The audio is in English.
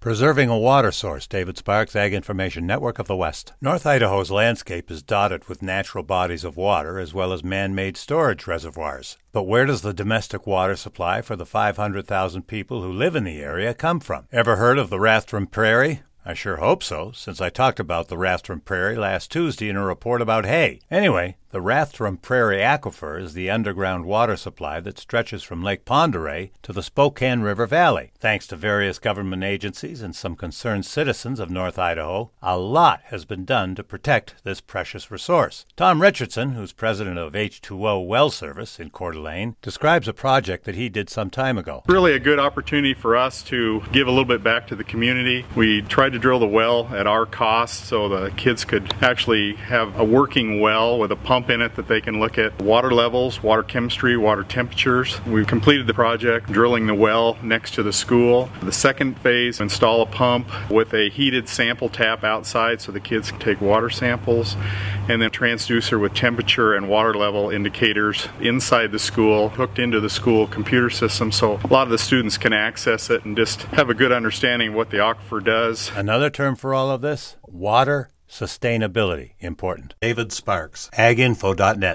Preserving a water source. David Sparks, Ag Information Network of the West. North Idaho's landscape is dotted with natural bodies of water as well as man-made storage reservoirs. But where does the domestic water supply for the 500,000 people who live in the area come from? Ever heard of the Rathdrum Prairie? I sure hope so, since I talked about the Rathdrum Prairie last Tuesday in a report about hay. Anyway, the Rathdrum Prairie Aquifer is the underground water supply that stretches from Lake Pend Oreille to the Spokane River Valley. Thanks to various government agencies and some concerned citizens of North Idaho, a lot has been done to protect this precious resource. Tom Richardson, who's president of H2O Well Service in Coeur d'Alene, describes a project that he did some time ago. Really a good opportunity for us to give a little bit back to the community. We tried to drill the well at our cost so the kids could actually have a working well with a pump in it that they can look at water levels, water chemistry, water temperatures. We've completed the project drilling the well next to the school. The second phase, install a pump with a heated sample tap outside so the kids can take water samples, and then transducer with temperature and water level indicators inside the school, hooked into the school computer system so a lot of the students can access it and just have a good understanding of what the aquifer does. Another term for all of this? Water sustainability. Important. David Sparks, aginfo.net.